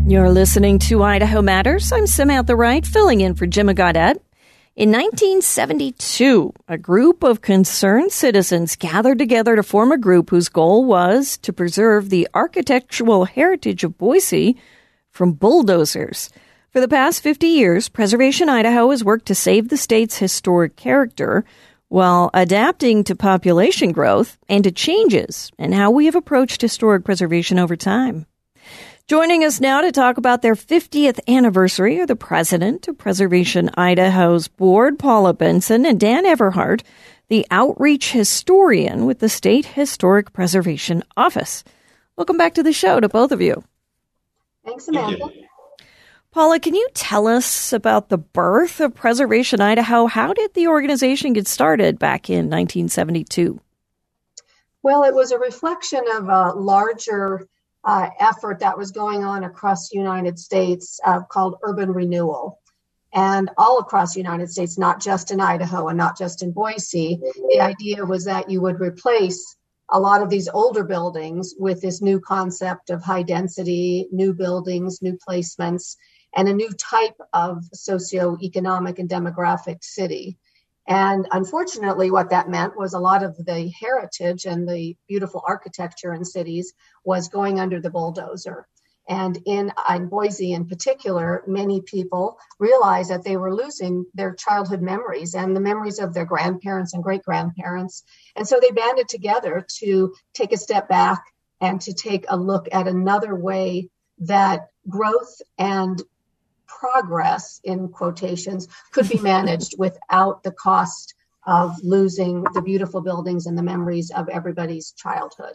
You're listening to Idaho Matters. I'm Samantha Wright, filling in for Jim Gaudet. In 1972, a group of concerned citizens gathered together to form a group whose goal was to preserve the architectural heritage of Boise from bulldozers. For the past 50 years, Preservation Idaho has worked to save the state's historic character while adapting to population growth and to changes in how we have approached historic preservation over time. Joining us now to talk about their 50th anniversary are the president of Preservation Idaho's board, Paula Benson, and Dan Everhart, the outreach historian with the State Historic Preservation Office. Welcome back to the show to both of you. Thanks, Samantha. Paula, can you tell us about the birth of Preservation Idaho? How did the organization get started back in 1972? Well, it was a reflection of a larger effort that was going on across the United States called urban renewal. And all across the United States, not just in Idaho and not just in Boise, the idea was that you would replace a lot of these older buildings with this new concept of high density, new buildings, new placements, and a new type of socioeconomic and demographic city. And unfortunately, what that meant was a lot of the heritage and the beautiful architecture in cities was going under the bulldozer. And in Boise in particular, many people realized that they were losing their childhood memories and the memories of their grandparents and great-grandparents. And so they banded together to take a step back and to take a look at another way that growth and progress, in quotations, could be managed without the cost of losing the beautiful buildings and the memories of everybody's childhood.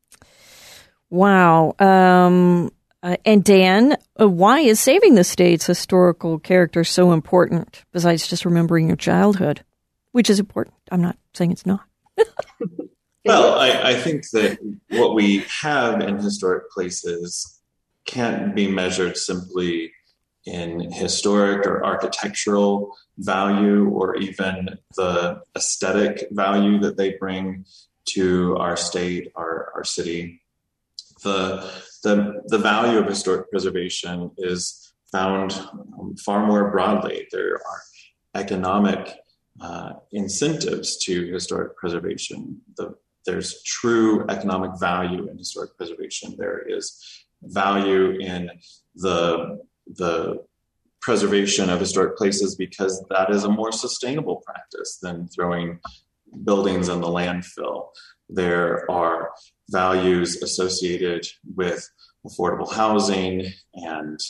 Wow. And Dan, why is saving the state's historical character so important, besides just remembering your childhood, which is important? I'm not saying it's not. Well, I think that what we have in historic places can't be measured simply in historic or architectural value or even the aesthetic value that they bring to our state, our city. The value of historic preservation is found far more broadly. There are economic incentives to historic preservation. There's true economic value in historic preservation. There is value in the preservation of historic places because that is a more sustainable practice than throwing buildings in the landfill. There are values associated with affordable housing and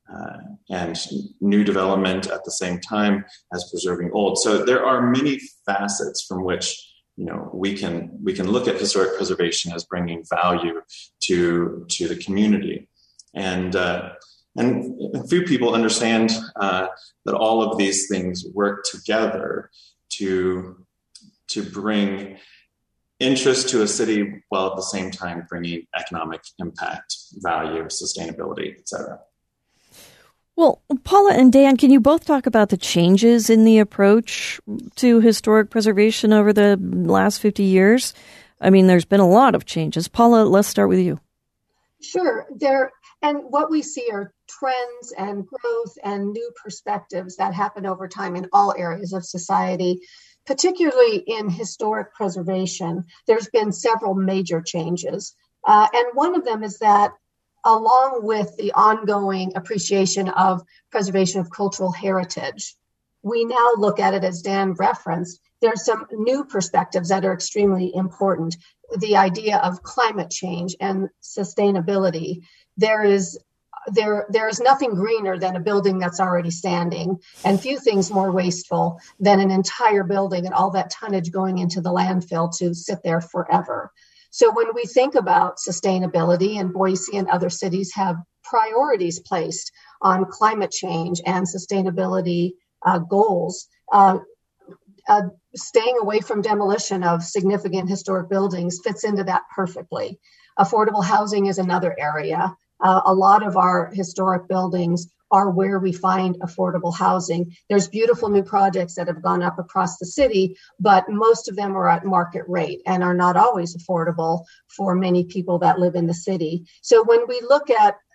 new development at the same time as preserving old. So there are many facets from which we can look at historic preservation as bringing value to the community. And few people understand that all of these things work together to bring interest to a city while at the same time bringing economic impact, value, sustainability, etc. Well, Paula and Dan, can you both talk about the changes in the approach to historic preservation over the last 50 years? I mean, there's been a lot of changes. Paula, let's start with you. Sure. And what we see are trends and growth and new perspectives that happen over time in all areas of society, particularly in historic preservation. There's been several major changes. And one of them is that along with the ongoing appreciation of preservation of cultural heritage, we now look at it, as Dan referenced, there's some new perspectives that are extremely important. The idea of climate change and sustainability. There is nothing greener than a building that's already standing, and few things more wasteful than an entire building and all that tonnage going into the landfill to sit there forever. So when we think about sustainability, and Boise and other cities have priorities placed on climate change and sustainability goals, staying away from demolition of significant historic buildings fits into that perfectly. Affordable housing is another area. A lot of our historic buildings are where we find affordable housing. There's beautiful new projects that have gone up across the city, but most of them are at market rate and are not always affordable for many people that live in the city. So when we look at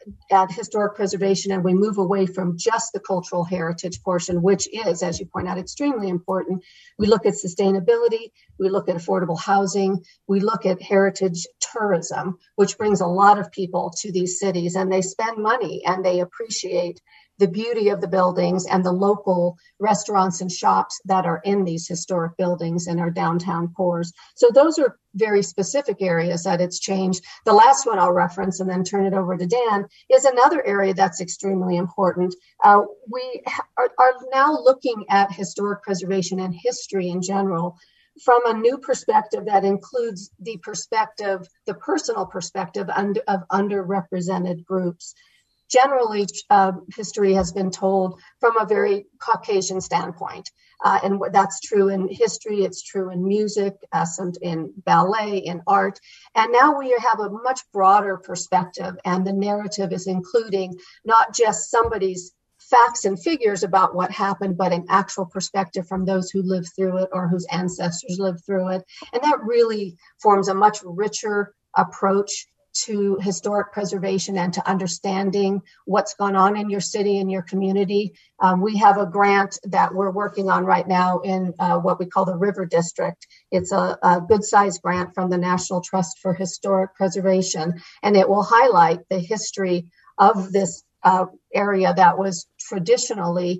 at historic preservation and we move away from just the cultural heritage portion, which is, as you point out, extremely important, we look at sustainability, we look at affordable housing, we look at heritage tourism, which brings a lot of people to these cities, and they spend money and they appreciate the beauty of the buildings and the local restaurants and shops that are in these historic buildings and our downtown cores. So those are very specific areas that it's changed. The last one I'll reference and then turn it over to Dan is another area that's extremely important. We are now looking at historic preservation and history in general from a new perspective that includes the perspective, the personal perspective of underrepresented groups. Generally, history has been told from a very Caucasian standpoint. And that's true in history, it's true in music, in ballet, in art. And now we have a much broader perspective, and the narrative is including not just somebody's facts and figures about what happened, but an actual perspective from those who lived through it or whose ancestors lived through it. And that really forms a much richer approach to historic preservation and to understanding what's gone on in your city and your community. We have a grant that we're working on right now in what we call the River District. It's a good-sized grant from the National Trust for Historic Preservation, and it will highlight the history of this area that was traditionally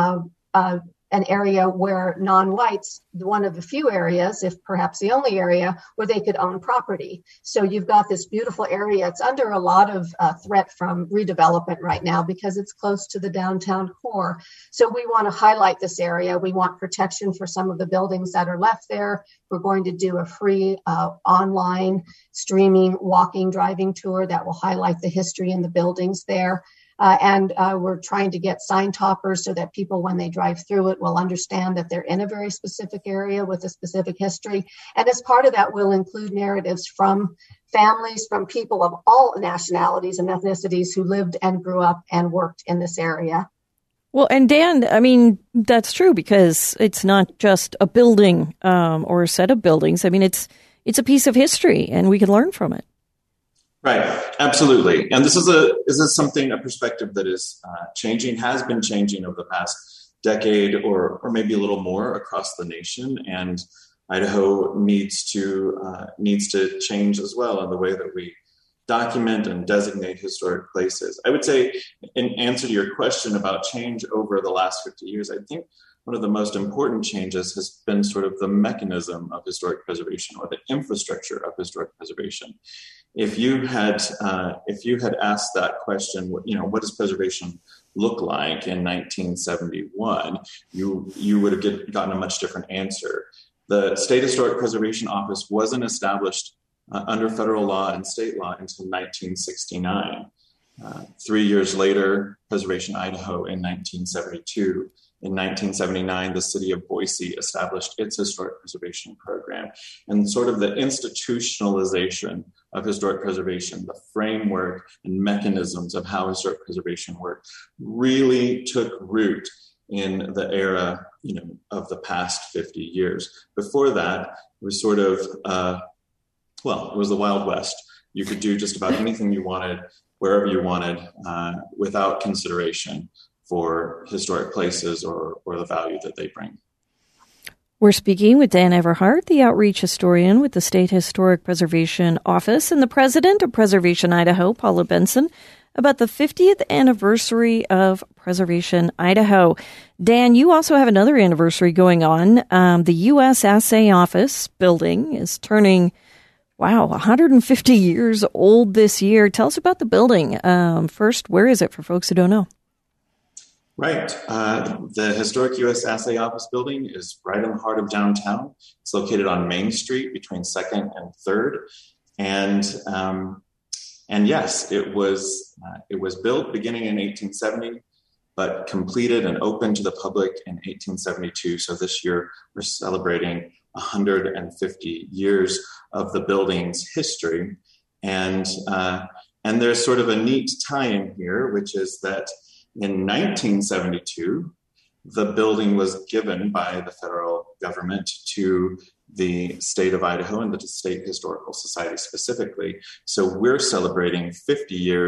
an area where non-whites, one of the few areas, if perhaps the only area, where they could own property. So you've got this beautiful area. It's under a lot of threat from redevelopment right now because it's close to the downtown core. So we want to highlight this area. We want protection for some of the buildings that are left there. We're going to do a free online streaming, walking, driving tour that will highlight the history in the buildings there. And we're trying to get sign toppers so that people, when they drive through it, will understand that they're in a very specific area with a specific history. And as part of that, we'll include narratives from families, from people of all nationalities and ethnicities who lived and grew up and worked in this area. Well, and Dan, I mean, that's true because it's not just a building or a set of buildings. I mean, it's a piece of history and we can learn from it. Right, absolutely. And this is something, a perspective that is changing, has been changing over the past decade or maybe a little more across the nation. And Idaho needs to change as well in the way that we document and designate historic places. I would say, in answer to your question about change over the last 50 years, I think one of the most important changes has been sort of the mechanism of historic preservation or the infrastructure of historic preservation. If you had asked that question, what does preservation look like in 1971, you would have gotten a much different answer. The State Historic Preservation Office wasn't established under federal law and state law until 1969. 3 years later, Preservation Idaho in 1972. In 1979, the city of Boise established its historic preservation program. And sort of the institutionalization of historic preservation, the framework and mechanisms of how historic preservation worked, really took root in the era, of the past 50 years. Before that, it was sort of, it was the Wild West. You could do just about anything you wanted, wherever you wanted, without consideration for historic places or the value that they bring. We're speaking with Dan Everhart, the outreach historian with the State Historic Preservation Office, and the president of Preservation Idaho, Paula Benson, about the 50th anniversary of Preservation Idaho. Dan, you also have another anniversary going on. The U.S. Assay Office building is turning 150 years old this year. Tell us about the building. First, where is it for folks who don't know? Right. The historic U.S. Assay Office building is right in the heart of downtown. It's located on Main Street between 2nd and 3rd. And yes, it was built beginning in 1870, but completed and opened to the public in 1872. So this year we're celebrating 150 years of the building's history. And there's sort of a neat tie-in here, which is that in 1972, the building was given by the federal government to the state of Idaho and the State Historical Society specifically. So we're celebrating 50 years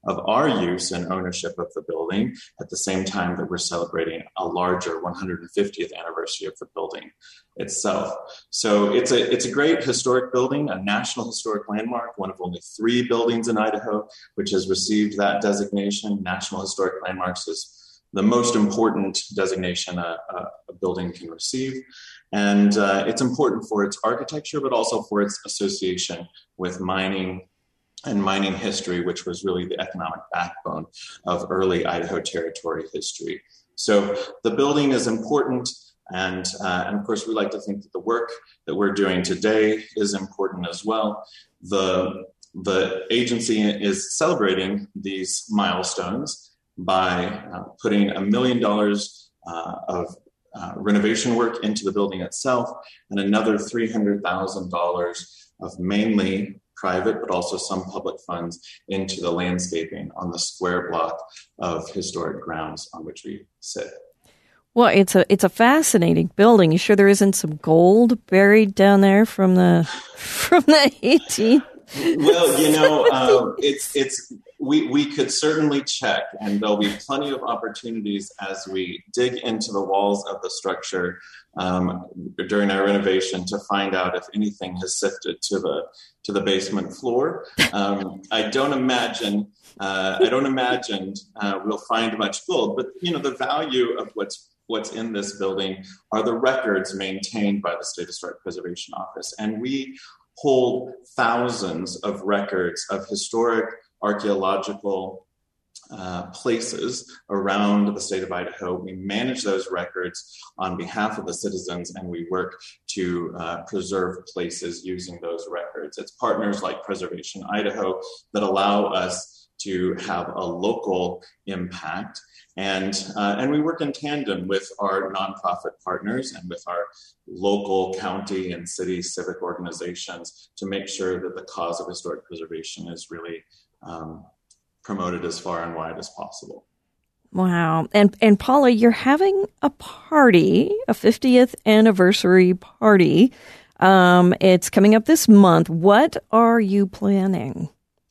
of our use and ownership of the building at the same time that we're celebrating a larger 150th anniversary of the building itself. So it's a great historic building, a National Historic Landmark, one of only 3 buildings in Idaho which has received that designation. National Historic Landmarks is the most important designation a building can receive. And it's important for its architecture, but also for its association with mining and mining history, which was really the economic backbone of early Idaho Territory history. So the building is important. And of course, we like to think that the work that we're doing today is important as well. The agency is celebrating these milestones by putting $1 million of renovation work into the building itself, and another $300,000 of mainly private, but also some public funds into the landscaping on the square block of historic grounds on which we sit. Well, it's a fascinating building. You sure there isn't some gold buried down there from the 18th? Well, we could certainly check, and there'll be plenty of opportunities as we dig into the walls of the structure during our renovation to find out if anything has sifted to the basement floor. I don't imagine we'll find much gold, but the value of what's in this building are the records maintained by the State Historic Preservation Office, and we hold thousands of records of historic archaeological places around the state of Idaho. We manage those records on behalf of the citizens, and we work to preserve places using those records. It's partners like Preservation Idaho that allow us to have a local impact. And we work in tandem with our nonprofit partners and with our local county and city civic organizations to make sure that the cause of historic preservation is really promoted as far and wide as possible. Wow. And Paula, you're having a party, a 50th anniversary party. It's coming up this month. What are you planning?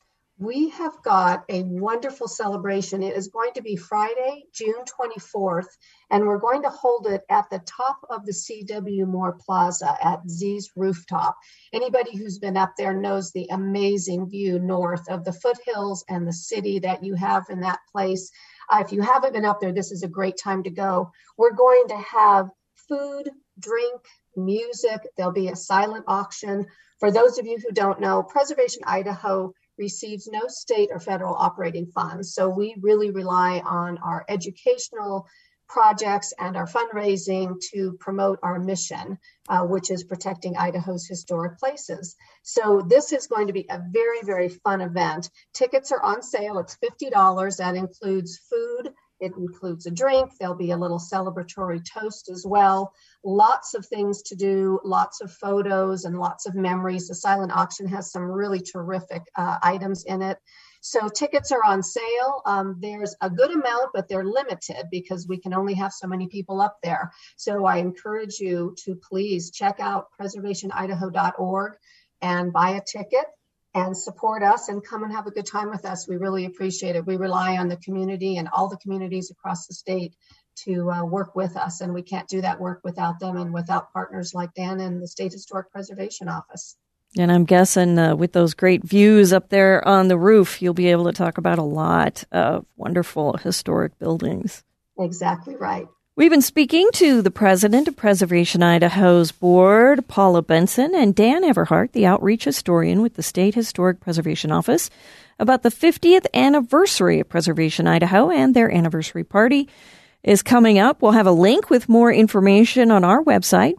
We have got a wonderful celebration. It is going to be Friday, June 24th, and we're going to hold it at the top of the C.W. Moore Plaza at Z's Rooftop. Anybody who's been up there knows the amazing view north of the foothills and the city that you have in that place. If you haven't been up there, this is a great time to go. We're going to have food, drink, music. There'll be a silent auction. For those of you who don't know, Preservation Idaho receives no state or federal operating funds. So we really rely on our educational projects and our fundraising to promote our mission, which is protecting Idaho's historic places. So this is going to be a very, very fun event. Tickets are on sale. It's $50. That includes food. It includes a drink. There'll be a little celebratory toast as well. Lots of things to do, lots of photos and lots of memories. The silent auction has some really terrific items in it. So tickets are on sale. There's a good amount, but they're limited because we can only have so many people up there. So I encourage you to please check out preservationidaho.org and buy a ticket and support us and come and have a good time with us. We really appreciate it. We rely on the community and all the communities across the state to work with us, and we can't do that work without them and without partners like Dan and the State Historic Preservation Office. And I'm guessing with those great views up there on the roof, you'll be able to talk about a lot of wonderful historic buildings. Exactly right. We've been speaking to the president of Preservation Idaho's board, Paula Benson, and Dan Everhart, the outreach historian with the State Historic Preservation Office, about the 50th anniversary of Preservation Idaho, and their anniversary party is coming up. We'll have a link with more information on our website,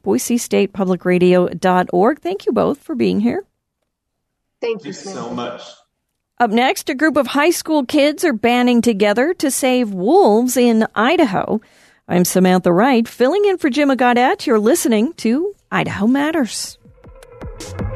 boisestatepublicradio.org. Thank you both for being here. Thank you so much. Up next, a group of high school kids are banding together to save wolves in Idaho. I'm Samantha Wright, filling in for Jim Gaudet. You're listening to Idaho Matters.